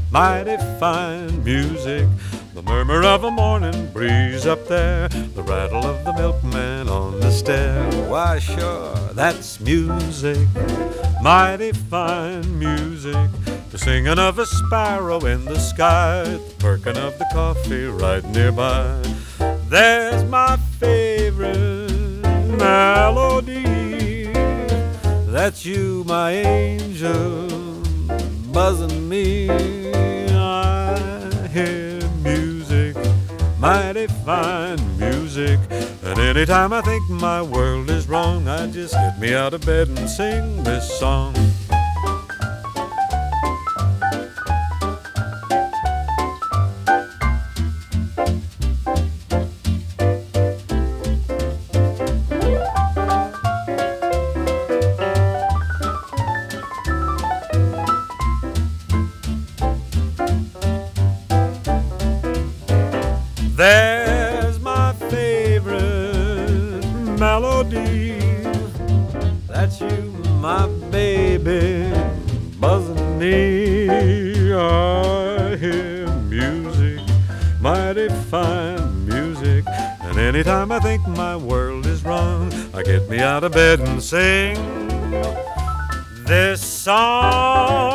mighty fine music. The murmur of a morning breeze up there, the rattle of the milkman on the stair. Why, sure, that's music, mighty fine music. The singing of a sparrow in the sky, the perking of the coffee right nearby. There's my favorite melody. That's you, my angel, buzzing me. I hear music, mighty fine music. And anytime I think my world is wrong, I just get me out of bed and sing this song. There's my favorite melody. That's you, my baby, buzzing me. I hear music, mighty fine music. And anytime I think my world is wrong, I get me out of bed and sing this song.